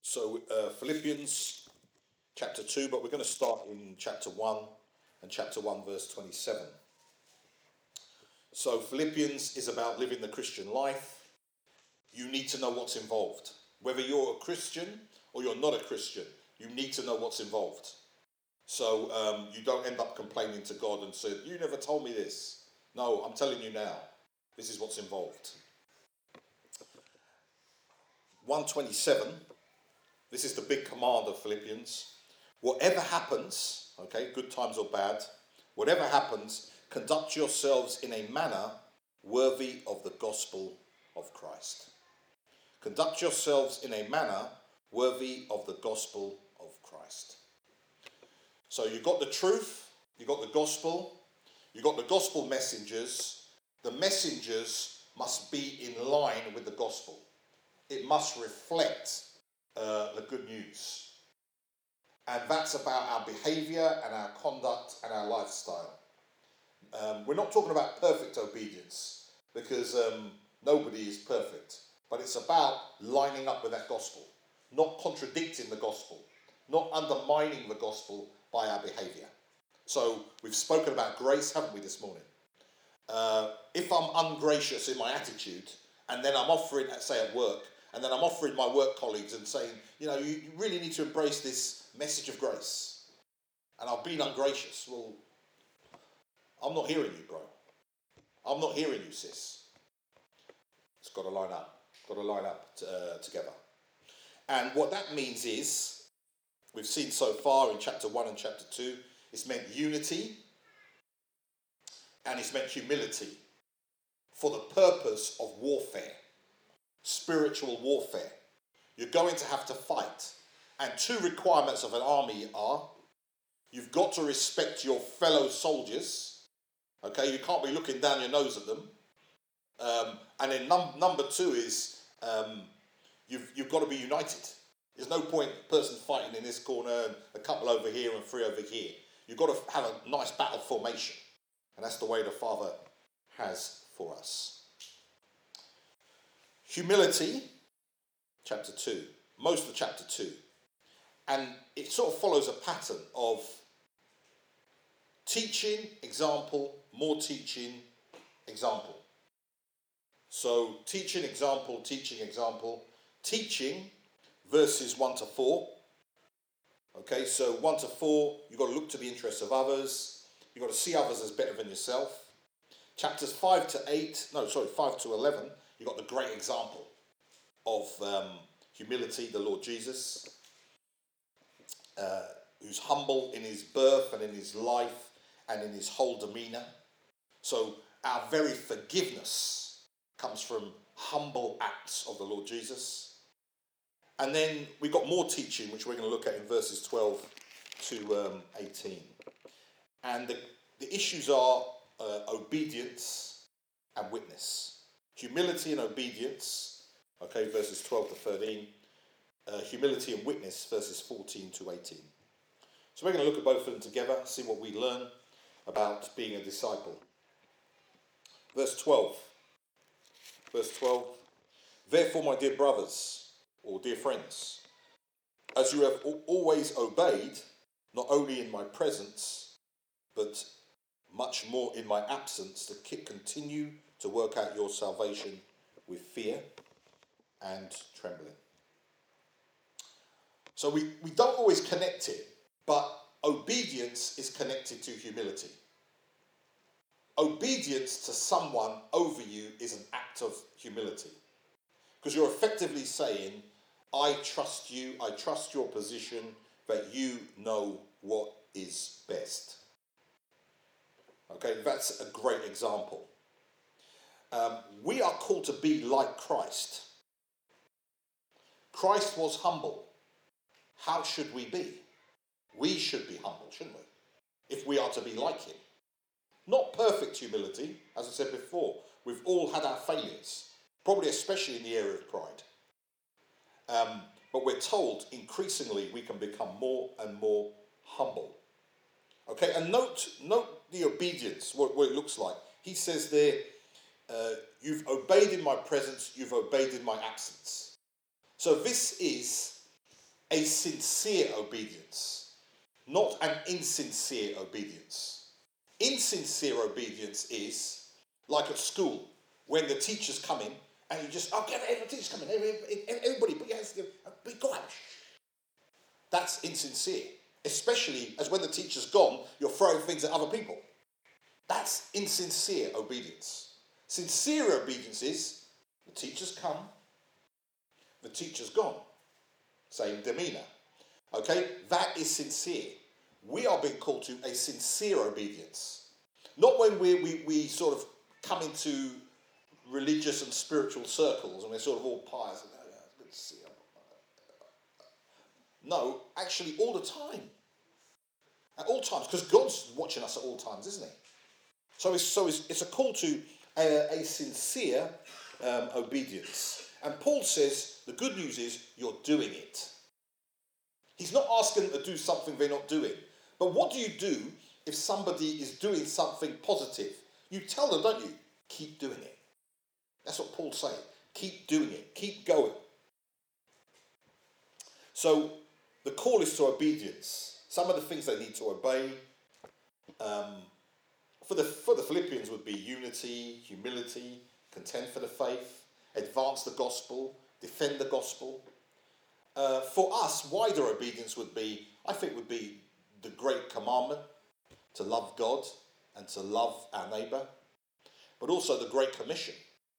Philippians chapter 2, but we're going to start in chapter 1 and chapter 1 verse 27. So Philippians is about living the Christian life. You need to know what's involved. Whether you're a Christian or you're not a Christian, you need to know what's involved. So you don't end up complaining to God and say, you never told me this. No, I'm telling you now. This is what's involved. 127, this is the big command of Philippians. Whatever happens, okay, good times or bad, whatever happens, conduct yourselves in a manner worthy of the gospel of Christ. Conduct yourselves in a manner worthy of the gospel of Christ. So you've got the truth, you've got the gospel messengers. The messengers must be in line with the gospel. It must reflect the good news. And that's about our behavior and our conduct and our lifestyle. We're not talking about perfect obedience because nobody is perfect. But it's about lining up with that gospel, not contradicting the gospel, not undermining the gospel by our behavior. So we've spoken about grace, haven't we, this morning? If I'm ungracious in my attitude, and then I'm offering, say at work, and then I'm offering my work colleagues and saying, you really need to embrace this message of grace, and I've been ungracious, well, I'm not hearing you, bro. I'm not hearing you, sis. It's got to line up. Together. And what that means is, we've seen so far in chapter 1 and chapter 2, it's meant unity and it's meant humility for the purpose of warfare, spiritual warfare. You're going to have to fight. And two requirements of an army are, you've got to respect your fellow soldiers. Okay, you can't be looking down your nose at them. And then number two is, you've got to be united. There's no point person fighting in this corner and a couple over here and three over here. You've got to have a nice battle formation. And that's the way the Father has for us. Humility, chapter 2, most of chapter 2. And it sort of follows a pattern of teaching, example, more teaching, example. So teaching, example, teaching verses 1 to 4. Okay, so 1 to 4, you've got to look to the interests of others. You've got to see others as better than yourself. Chapters 5 to 11, you've got the great example of humility, the Lord Jesus, who's humble in his birth and in his life and in his whole demeanour. So our very forgiveness comes from humble acts of the Lord Jesus. And then we've got more teaching, which we're going to look at in verses 12 to 18. And the issues are obedience and witness. Humility and obedience, okay, verses 12 to 13. Humility and witness, verses 14 to 18. So we're going to look at both of them together, see what we learn about being a disciple. Verse 12. Therefore, my dear brothers, or dear friends, as you have always obeyed, not only in my presence, but much more in my absence, to continue to work out your salvation with fear and trembling. So we don't always connect it, but obedience is connected to humility. Obedience to someone over you is an act of humility. Because you're effectively saying, I trust you, I trust your position, that you know what is best. Okay, that's a great example. We are called to be like Christ. Christ was humble. How should we be? We should be humble, shouldn't we? If we are to be like him. Not perfect humility, as I said before. We've all had our failures, probably especially in the area of pride. But we're told increasingly we can become more and more humble. Okay, and note the obedience, what it looks like. He says there, you've obeyed in my presence, you've obeyed in my absence. So this is a sincere obedience, not an insincere obedience. Insincere obedience is like at school when the teachers come in and you just, okay, the teacher's coming, everybody put your hands together, be quiet. That's insincere, especially as when the teacher's gone, you're throwing things at other people. That's insincere obedience. Sincere obedience is the teacher's come, the teacher's gone. Same demeanour. Okay, that is sincere. We are being called to a sincere obedience. Not when we sort of come into religious and spiritual circles and we're sort of all pious and it's good to see you. No, actually all the time. At all times, because God's watching us at all times, isn't he? So it's a call to a sincere obedience. And Paul says the good news is you're doing it. He's not asking them to do something they're not doing. But what do you do if somebody is doing something positive? You tell them, don't you? Keep doing it. That's what Paul's saying. Keep doing it. Keep going. So the call is to obedience. Some of the things they need to obey for the Philippians would be unity, humility, contend for the faith, advance the gospel, defend the gospel. For us, wider obedience would be the great commandment to love God and to love our neighbour, but also the Great Commission,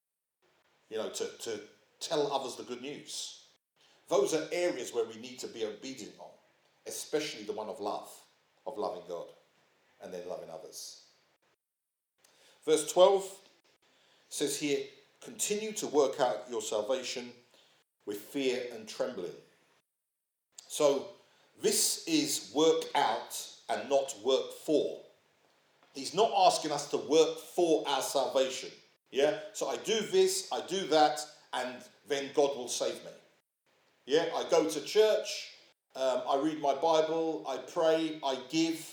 to tell others the good news. Those are areas where we need to be obedient on, especially the one of love, of loving God and then loving others. Verse 12 says here, continue to work out your salvation with fear and trembling. So this is work out and not work for. He's not asking us to work for our salvation. Yeah? So I do this, I do that, and then God will save me. Yeah? I go to church, I read my Bible, I pray, I give.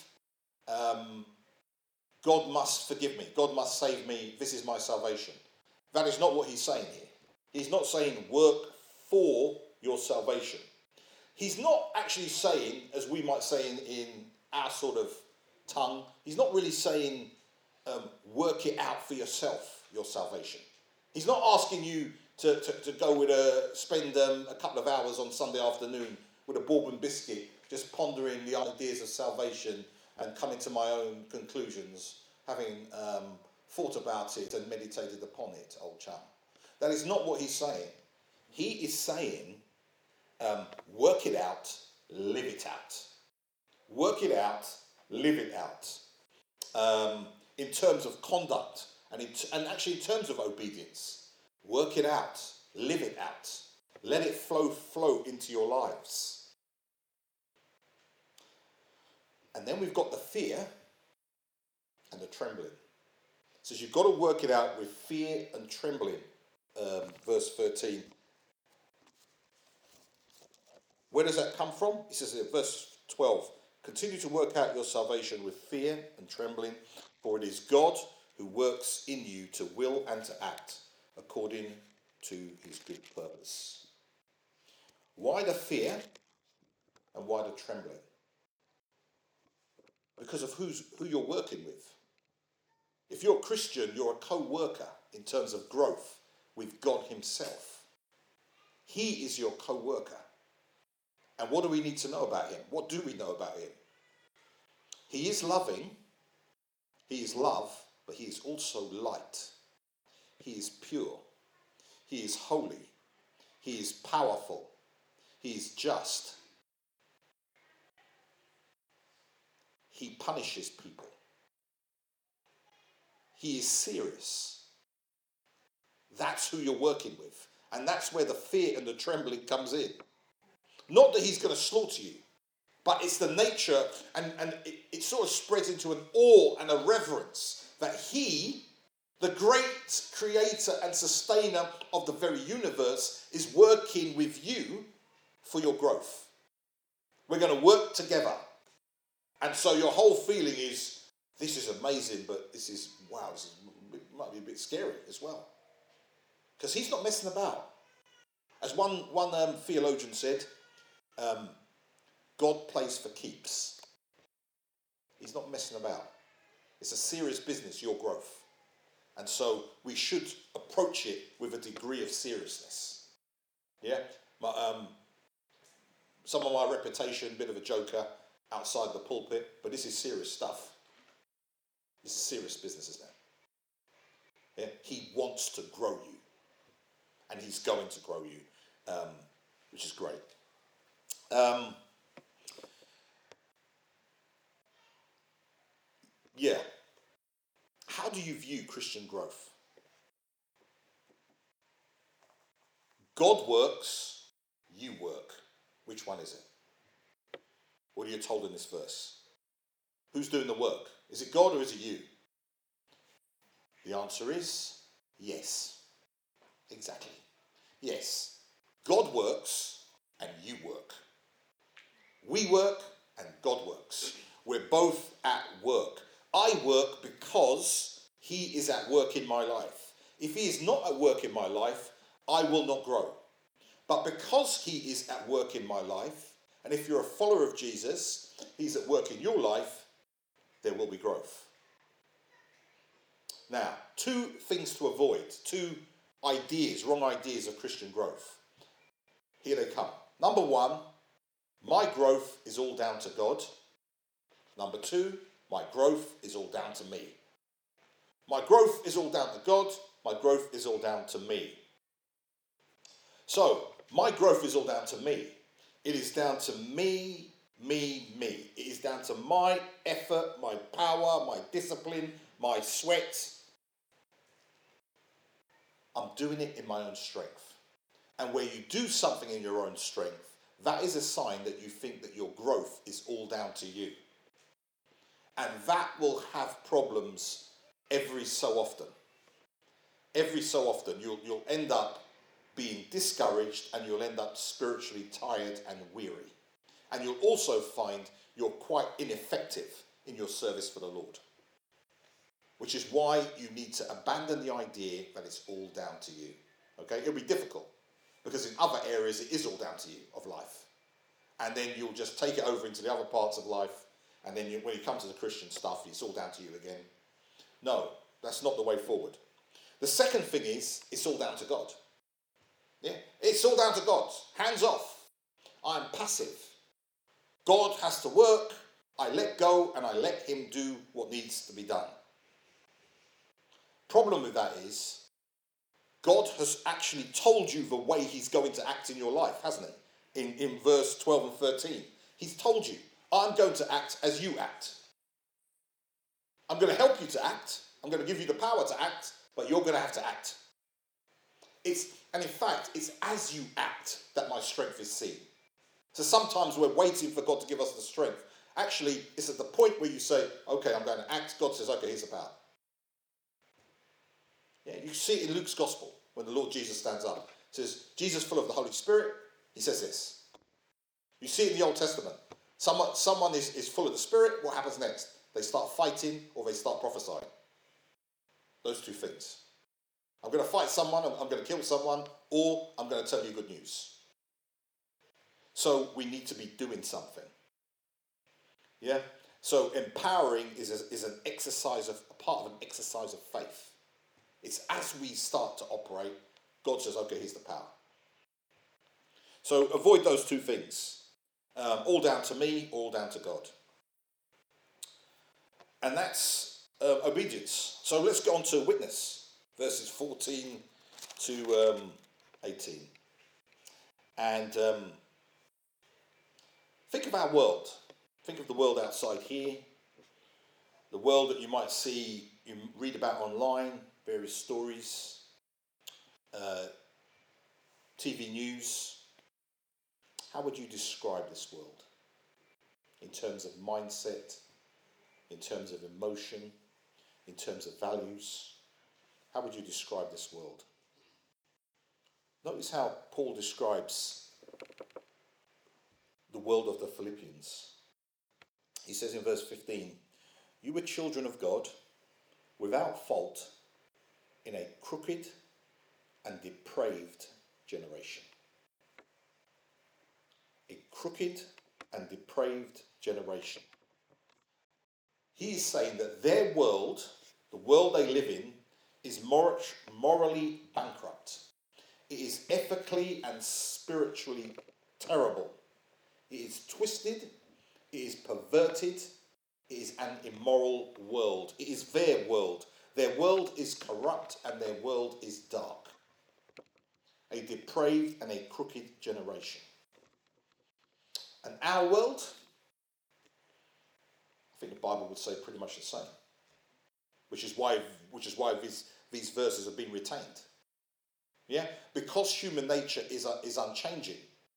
God must forgive me. God must save me. This is my salvation. That is not what he's saying here. He's not saying work for your salvation. He's not actually saying, as we might say in our sort of tongue, he's not really saying work it out for yourself, your salvation. He's not asking you to go spend a couple of hours on Sunday afternoon with a bourbon biscuit, just pondering the ideas of salvation and coming to my own conclusions, having thought about it and meditated upon it, old chum. That is not what he's saying. He is saying, work it out, live it out. Work it out, live it out. In terms of conduct and actually in terms of obedience. Work it out, live it out. Let it flow into your lives. And then we've got the fear and the trembling. It says you've got to work it out with fear and trembling. Verse 13. Where does that come from? It says in verse 12, continue to work out your salvation with fear and trembling, for it is God who works in you to will and to act according to his good purpose. Why the fear and why the trembling? Because of who you're working with. If you're a Christian, you're a co-worker in terms of growth with God himself. He is your co-worker. And what do we need to know about him? What do we know about him? He is loving. He is love, but he is also light. He is pure. He is holy. He is powerful. He is just. He punishes people. He is serious. That's who you're working with. And that's where the fear and the trembling comes in. Not that he's going to slaughter you, but it's the nature, and it sort of spreads into an awe and a reverence that he, the great creator and sustainer of the very universe, is working with you for your growth. We're going to work together. And so your whole feeling is, this is amazing, but this is, wow, it might be a bit scary as well. Because he's not messing about. As one theologian said, God plays for keeps. He's not messing about. It's a serious business, your growth. And so we should approach it with a degree of seriousness. Yeah? Some of my reputation, a bit of a joker outside the pulpit, but this is serious stuff. This is serious business, isn't it? Yeah? He wants to grow you. And he's going to grow you, which is great. Yeah. How do you view Christian growth? God works, you work. Which one is it? What are you told in this verse? Who's doing the work? Is it God or is it you? The answer is yes. Exactly. Yes. God works and you work. We work and God works. We're both at work. I work because he is at work in my life. If he is not at work in my life, I will not grow. But because he is at work in my life, and if you're a follower of Jesus, he's at work in your life, there will be growth. Now, two things to avoid, two ideas, wrong ideas of Christian growth. Here they come. Number one, my growth is all down to God. Number two, my growth is all down to me. My growth is all down to God. My growth is all down to me. So, my growth is all down to me. It is down to me. It is down to my effort, my power, my discipline, my sweat. I'm doing it in my own strength. And where you do something in your own strength, that is a sign that you think that your growth is all down to you. And that will have problems every so often. Every so often you'll end up being discouraged and you'll end up spiritually tired and weary. And you'll also find you're quite ineffective in your service for the Lord. Which is why you need to abandon the idea that it's all down to you. Okay? It'll be difficult because in other areas it is all down to you of life. And then you'll just take it over into the other parts of life, and then when you come to the Christian stuff, it's all down to you again. No, that's not the way forward. The second thing is, it's all down to God. Yeah? It's all down to God. Hands off. I'm passive. God has to work. I let go and I let him do what needs to be done. Problem with that is, God has actually told you the way he's going to act in your life, hasn't he? In verse 12 and 13. He's told you, I'm going to act as you act. I'm going to help you to act. I'm going to give you the power to act, but you're going to have to act. And in fact, it's as you act that my strength is seen. So sometimes we're waiting for God to give us the strength. Actually, it's at the point where you say, okay, I'm going to act. God says, okay, here's the power. Yeah, you see it in Luke's gospel when the Lord Jesus stands up. It says, Jesus full of the Holy Spirit, he says this. You see it in the Old Testament. Someone is full of the Spirit, what happens next? They start fighting or they start prophesying. Those two things. I'm going to fight someone, I'm going to kill someone, or I'm going to tell you good news. So we need to be doing something. Yeah? So empowering is an exercise of, a part of an exercise of faith. It's as we start to operate, God says, okay, here's the power. So avoid those two things. All down to me, all down to God. And that's obedience. So let's go on to witness, verses 14 to 18. And think of our world. Think of the world outside here. The world that you might see, you read about online, various stories, TV news. How would you describe this world? In terms of mindset, in terms of emotion, in terms of values? How would you describe this world? Notice how Paul describes the world of the Philippians. He says in verse 15, you were children of God, without fault, in a crooked and depraved generation. a crooked and depraved generation. He is saying that their world, the world they live in, is morally bankrupt. It is ethically and spiritually terrible. It is twisted. It is perverted. It is an immoral world. It is their world. Their world is corrupt and their world is dark. A depraved and a crooked generation. And our world, I think the Bible would say pretty much the same. Which is why these verses have been retained. Yeah? Because human nature is unchanging.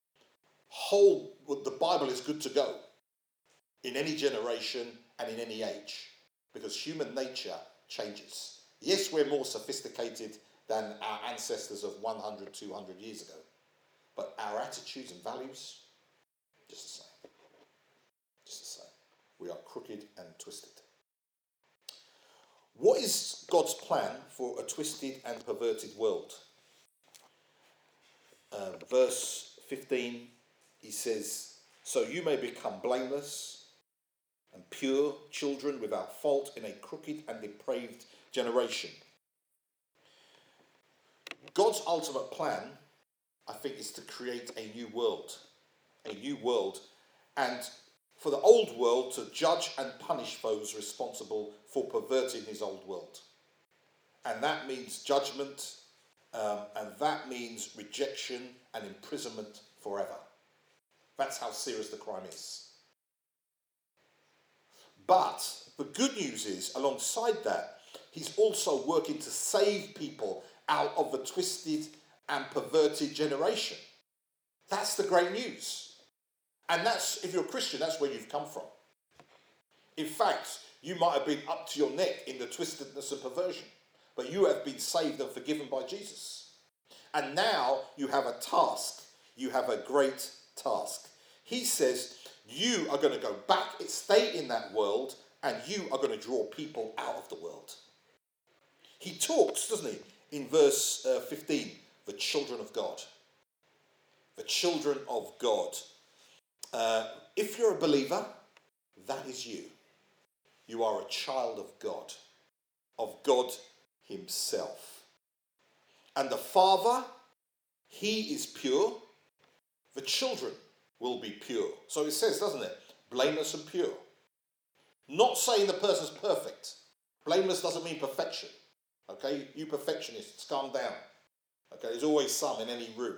The Bible is good to go in any generation and in any age. Because human nature changes. Yes, we're more sophisticated than our ancestors of 100, 200 years ago. But our attitudes and values, just the same. Just the same. We are crooked and twisted. What is God's plan for a twisted and perverted world? Verse 15, he says, "So you may become blameless and pure children without fault in a crooked and depraved generation." God's ultimate plan, I think, is to create a new world. A new world. And for the old world to judge and punish those responsible for perverting his old world. And that means judgment, and that means rejection and imprisonment forever. That's how serious the crime is. But the good news is, alongside that, he's also working to save people out of the twisted and perverted generation. That's the great news. And that's, if you're a Christian, that's where you've come from. In fact, you might have been up to your neck in the twistedness and perversion, but you have been saved and forgiven by Jesus. And now you have a task. You have a great task. He says, you are going to go back, stay in that world, and you are going to draw people out of the world. He talks, doesn't he, in verse 15, the children of God. The children of God. If you're a believer, that is you. You are a child of God himself. And the Father, he is pure. The children will be pure. So it says, doesn't it? Blameless and pure. Not saying the person's perfect. Blameless doesn't mean perfection. Okay? You perfectionists, calm down. Okay? There's always some in any room.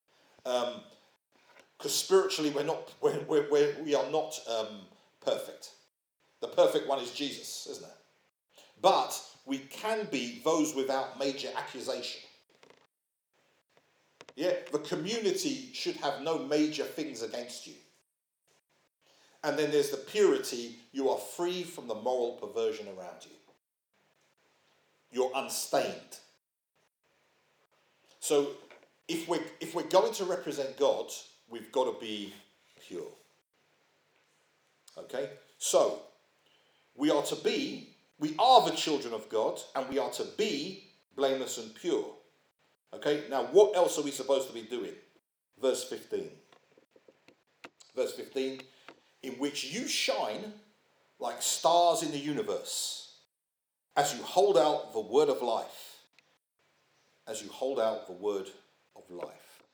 Because spiritually we are not perfect. The perfect one is Jesus, isn't it? But we can be those without major accusation. Yeah, the community should have no major things against you. And then there's the purity. You are free from the moral perversion around you. You're unstained. So if we're going to represent God, we've got to be pure. Okay? So, we are the children of God, and we are to be blameless and pure. Okay? Now, what else are we supposed to be doing? Verse 15. Verse 15, in which you shine like stars in the universe, as you hold out the word of life. As you hold out the word of life.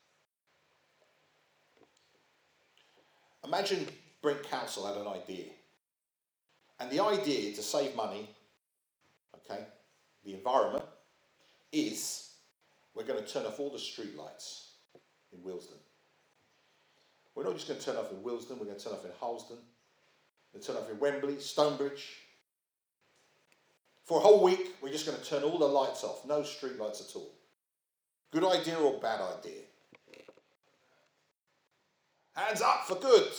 Imagine Brent Council had an idea. And the idea to save money, okay, the environment, is we're going to turn off all the street lights in Willesden. We're not just going to turn off in Willesden, we're going to turn off in Harlesden, we're going to turn off in Wembley, Stonebridge. For a whole week, we're just going to turn all the lights off, no street lights at all. Good idea or bad idea? Hands up for good.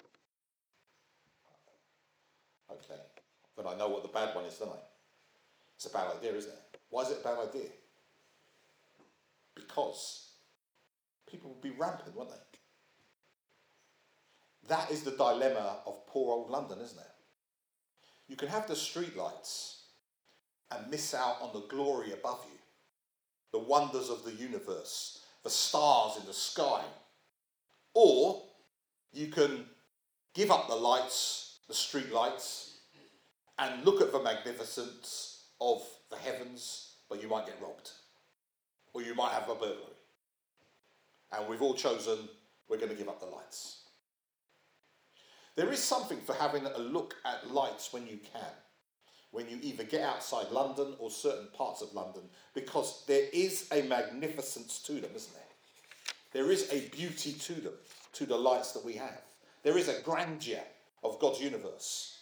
Okay, but I know what the bad one is, don't I? It's a bad idea, isn't it? Why is it a bad idea? Because people would be rampant, wouldn't they? That is the dilemma of poor old London, isn't it? You can have the street lights and miss out on the glory above you, the wonders of the universe, the stars in the sky. Or You can give up the lights, the street lights, and look at the magnificence of the heavens, but you might get robbed. Or you might have a burglary. And we've all chosen we're going to give up the lights. There is something for having a look at lights when you can. When you either get outside London or certain parts of London, because there is a magnificence to them, isn't there? There is a beauty to them, to the lights that we have. There is a grandeur of God's universe.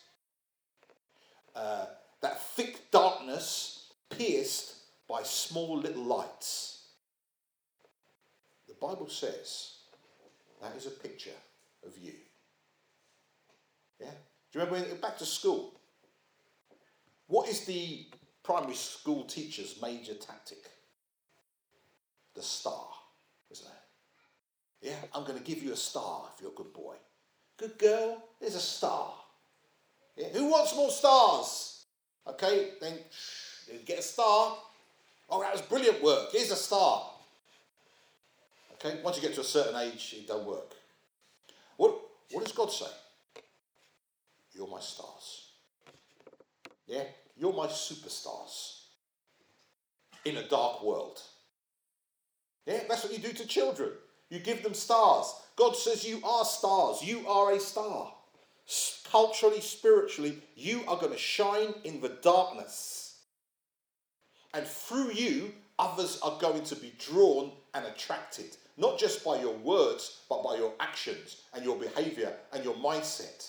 That thick darkness pierced by small little lights. The Bible says that is a picture of you. Yeah? Do you remember when back to school? What is the primary school teacher's major tactic? The star, isn't it? Yeah, I'm going to give you a star if you're a good boy. Good girl, there's a star. Yeah, who wants more stars? Okay, then get a star. Oh, that was brilliant work. Here's a star. Okay, once you get to a certain age, it don't work. What does God say? You're my stars. Yeah, you're my superstars in a dark world. Yeah, that's what you do to children. You give them stars. God says you are stars. You are a star. Culturally, spiritually, you are going to shine in the darkness. And through you, others are going to be drawn and attracted. Not just by your words, but by your actions and your behavior and your mindset.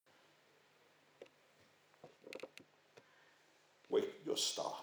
Wait, you're a star.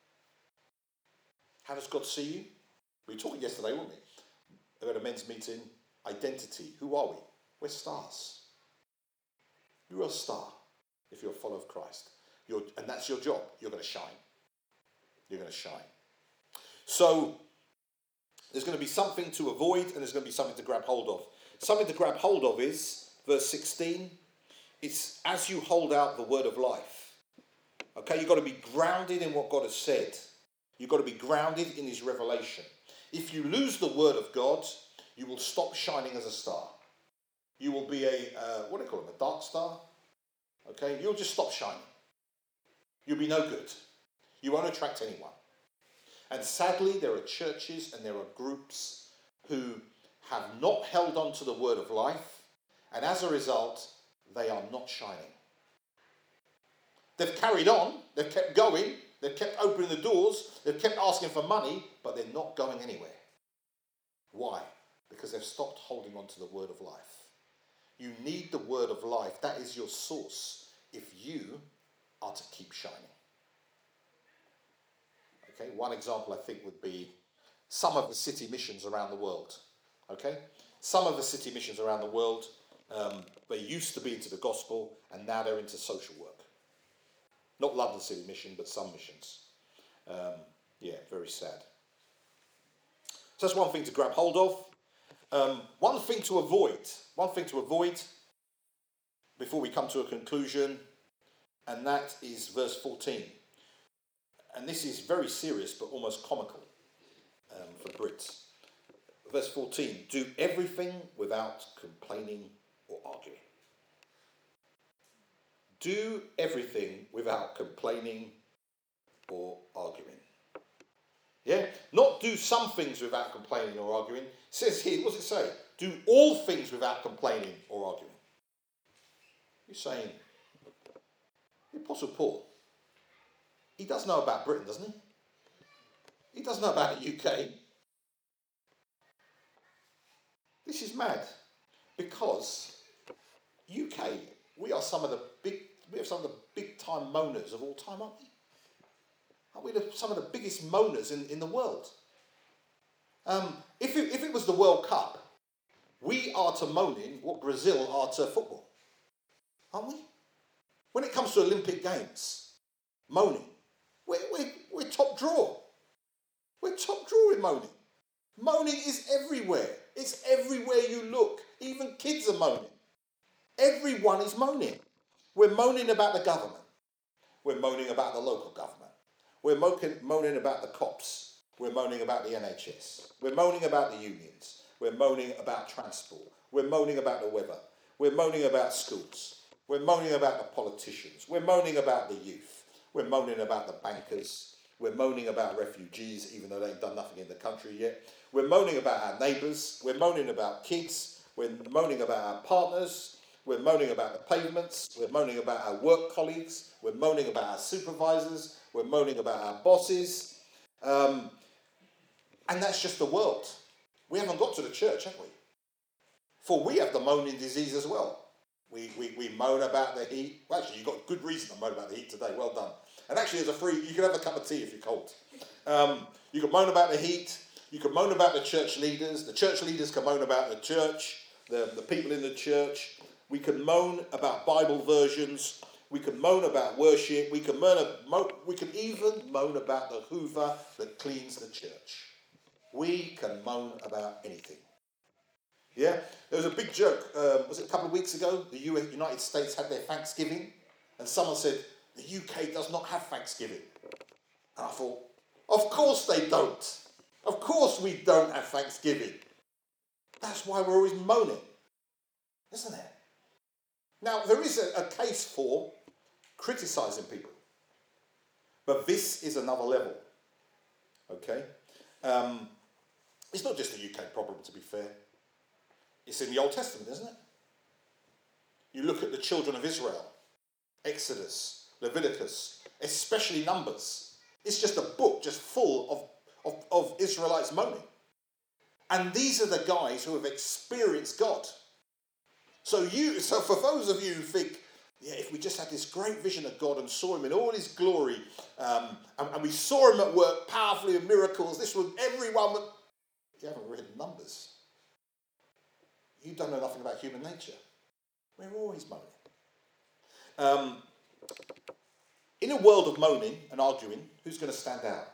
How does God see you? We were talking yesterday, weren't we? At a men's meeting, identity. Who are we? We're stars. You're a star if you're a follower of Christ. And that's your job. You're going to shine. You're going to shine. So, there's going to be something to avoid and there's going to be something to grab hold of. Something to grab hold of is, verse 16, it's as you hold out the word of life. Okay, you've got to be grounded in what God has said. You've got to be grounded in his revelation. If you lose the word of God, you will stop shining as a star. You will be what do they call them, a dark star? Okay, you'll just stop shining. You'll be no good. You won't attract anyone. And sadly, there are churches and there are groups who have not held on to the word of life, and as a result, they are not shining. They've carried on, they've kept going, they've kept opening the doors, they've kept asking for money, but they're not going anywhere. Why? Because they've stopped holding on to the word of life. You need the word of life. That is your source if you are to keep shining. Okay, one example I think would be some of the city missions around the world. Okay, some of the city missions around the world, they used to be into the gospel and now they're into social work. Not London City Mission, but some missions. Very sad. So that's one thing to grab hold of. One thing to avoid before we come to a conclusion, and that is verse 14. And this is very serious, but almost comical for Brits. Verse 14, do everything without complaining or arguing. Do everything without complaining or arguing. Yeah? Not do some things without complaining or arguing. It says here, what does it say? Do all things without complaining or arguing. He's saying, the Apostle Paul, he does know about Britain, doesn't he? He does know about the UK. This is mad. Because UK, we have some of the big time moaners of all time, aren't we? Aren't we some of the biggest moaners in the world? If it was the World Cup, we are to moaning what Brazil are to football. Aren't we? When it comes to Olympic Games, moaning, we're top draw. We're top draw in moaning. Moaning is everywhere. It's everywhere you look. Even kids are moaning. Everyone is moaning. We're moaning about the government. We're moaning about the local government. We're moaning about the cops. We're moaning about the NHS. We're moaning about the unions. We're moaning about transport. We're moaning about the weather. We're moaning about schools. We're moaning about the politicians. We're moaning about the youth. We're moaning about the bankers. We're moaning about refugees, even though they ain't done nothing in the country yet. We're moaning about our neighbours. We're moaning about kids. We're moaning about our partners. We're moaning about the pavements. We're moaning about our work colleagues. We're moaning about our supervisors. We're moaning about our bosses. And that's just the world. We haven't got to the church, have we? For we have the moaning disease as well. We moan about the heat. Well, actually, you've got good reason to moan about the heat today. Well done. And actually, as a free, you can have a cup of tea if you're cold. You can moan about the heat. You can moan about the church leaders. The church leaders can moan about the church, the people in the church. We can moan about Bible versions. We can moan about worship. We can even moan about the Hoover that cleans the church. We can moan about anything. Yeah, there was a big joke. Was it a couple of weeks ago? The United States had their Thanksgiving, and someone said the UK does not have Thanksgiving. And I thought, of course they don't. Of course we don't have Thanksgiving. That's why we're always moaning, isn't it? Now there is a case for criticising people, but this is another level. Okay, it's not just a UK problem, to be fair. It's in the Old Testament, isn't it? You look at the children of Israel, Exodus, Leviticus, especially Numbers. It's just a book just full of Israelites moaning. And these are the guys who have experienced God. So for those of you who think, yeah, if we just had this great vision of God and saw him in all his glory, and we saw him at work powerfully in miracles, everyone would... You haven't read Numbers. You don't know nothing about human nature. We're always moaning. In a world of moaning and arguing, who's going to stand out?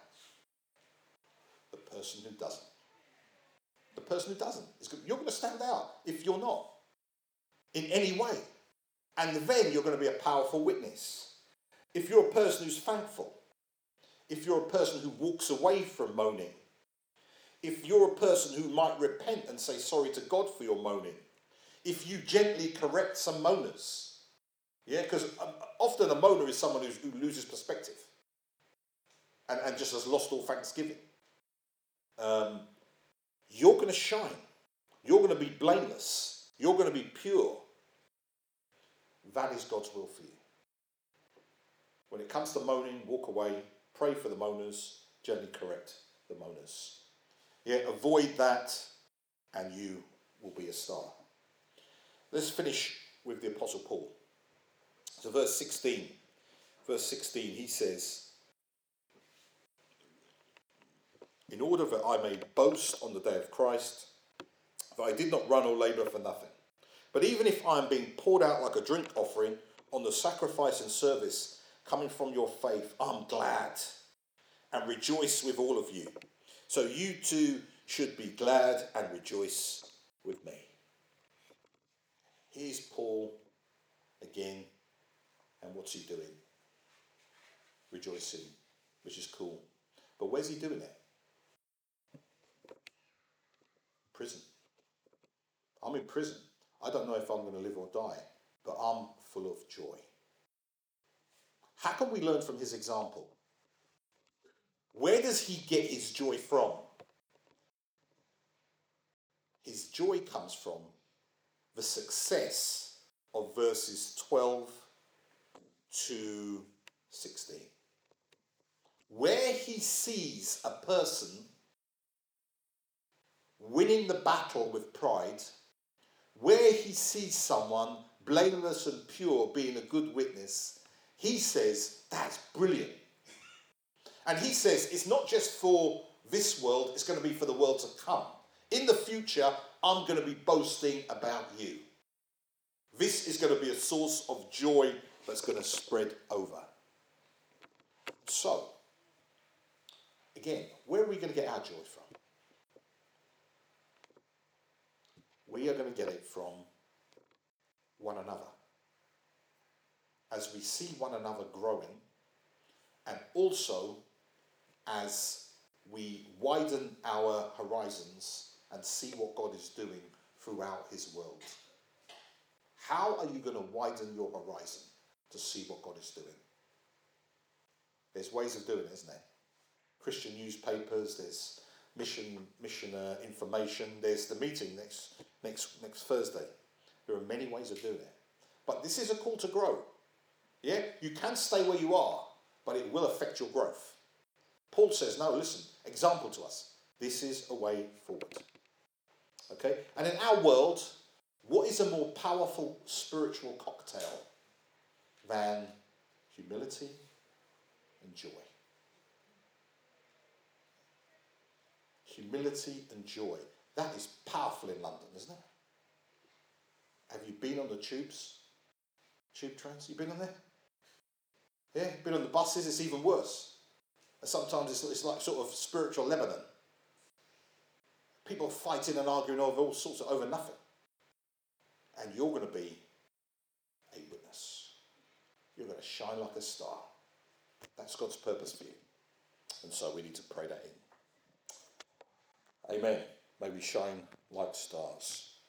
The person who doesn't. The person who doesn't. You're going to stand out if you're not. In any way. And then you're going to be a powerful witness. If you're a person who's thankful. If you're a person who walks away from moaning. If you're a person who might repent and say sorry to God for your moaning. If you gently correct some moaners. Yeah, because often a moaner is someone who loses perspective. And just has lost all thanksgiving. You're going to shine. You're going to be blameless. You're going to be pure. That is God's will for you. When it comes to moaning, walk away. Pray for the moaners. Gently correct the moaners. Yeah, avoid that and you will be a star. Let's finish with the Apostle Paul. So verse 16, he says, in order that I may boast on the day of Christ, that I did not run or labour for nothing. But even if I am being poured out like a drink offering on the sacrifice and service coming from your faith, I'm glad and rejoice with all of you. So you too should be glad and rejoice with me. Here's Paul again, and what's he doing? Rejoicing, which is cool. But where's he doing it? Prison. I'm in prison. I don't know if I'm going to live or die, but I'm full of joy. How can we learn from his example? Where does he get his joy from? His joy comes from the success of verses 12 to 16. Where he sees a person winning the battle with pride, where he sees someone blameless and pure being a good witness, he says, that's brilliant. And he says, it's not just for this world, it's going to be for the world to come. In the future, I'm going to be boasting about you. This is going to be a source of joy that's going to spread over. So, again, where are we going to get our joy from? We are going to get it from one another. As we see one another growing, and also as we widen our horizons and see what God is doing throughout his world. How are you going to widen your horizon to see what God is doing? There's ways of doing it, isn't there? Christian newspapers, there's mission information, there's the meeting next Thursday. There are many ways of doing it. But this is a call to grow. Yeah? You can stay where you are, but it will affect your growth. Paul says, no, listen, example to us. This is a way forward. Okay? And in our world, what is a more powerful spiritual cocktail than humility and joy? Humility and joy. That is powerful in London, isn't it? Have you been on the tubes? Tube trains? You been on there? Yeah, been on the buses? It's even worse. And sometimes it's like sort of spiritual Lebanon. People fighting and arguing over all sorts over nothing. And you're going to be a witness. You're going to shine like a star. That's God's purpose for you. And so we need to pray that in. Amen. May we shine like stars.